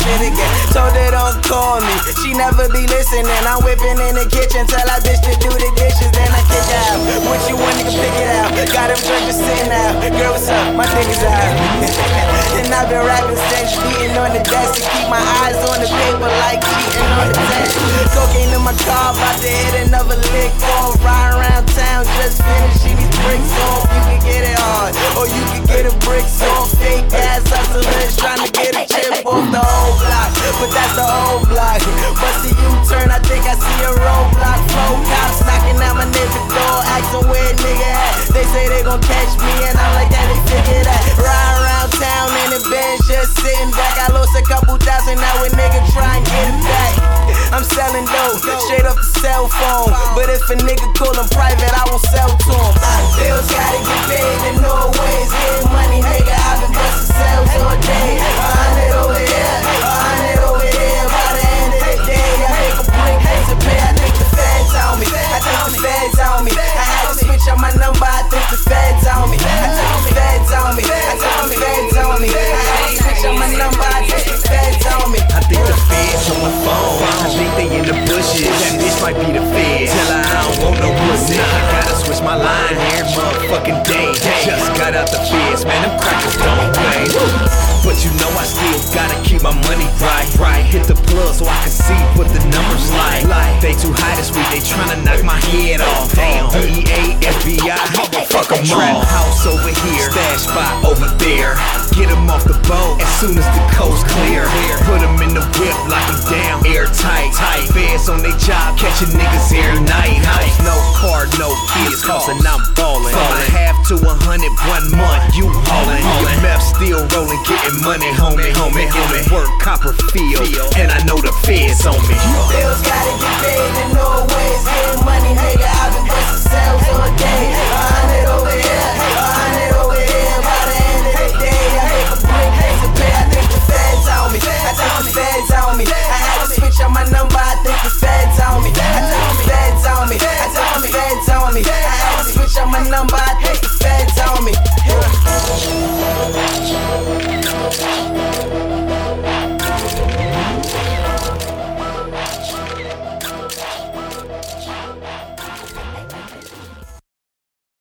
shit again. Told her don't call me, she never be listening. I'm whipping in the kitchen, tell that bitch to do the dishes, then I kick her out. What you want, nigga, pick it out. Got him drunk just sitting out. Girl, what's up? My dick is out. And I've been rapping since, beating on the desk to keep my eyes on the paper like cheating on the test. Cocaine in my car, about to hit another lick or ride around town, just finishing these bricks off. You can get it hard, or you can get a bricks off. Fake ass hustlers trying to get a chip off the whole block, but that's the whole block. Bust a U-turn, I think I see a roadblock. Flow cops knocking at my neighbor door, asking where a nigga at. They say they gon' catch me, and I'm like that, they figure that. Ride around town in the bench, just sitting back. I lost a couple thousand, now a nigga try and get it back. I'm selling dope, straight off the cell phone. But if a nigga call him private, I won't sell to him. Bills gotta get paid in no ways. Getting money, nigga, I've been busting sales all day. 100 over here, 100 over here. By the end of the day, I make a blink to pay. I think the feds on me, I think the feds on me. I had to switch up my number, I think the feds on me. I think the feds on me, I think the feds on me. I had to switch up my number, I think the feds on me. I think the feds on my phone. I think they in the bushes. That bitch might be the feds. Tell her I don't want no pussy. I gotta switch my line every motherfucking day. Just got out the feds, man, them crackers don't play. But you know I still gotta keep my money right. Hit the plug so I can see what the numbers like. They too high this week, they tryna knock my head off. Damn, DEA, FBI, fuck them all. Trap house over here, stash spot over there. Get them off the boat as soon as the coast clear. Put them in the whip, lock them down, airtight. Feds on they job, catching niggas every night. House, no car, no kids, costin' I'm ballin'. From a half to 100, 1 month, you haulin'. Your meth still rollin', getting money, homie. Getting work, Copperfield, and I know the feds on me. Bills gotta get paid in no ways. Getting money, nigga, I've been busting sales all day. 100 over here, 100 over here. By the end of the day, I make a blink to pay. I think the feds on me, I think the feds on me. I had to switch up my number, I think the feds on me. I think the feds on me, I think the feds on me. I had to switch up my number, I think the feds on me.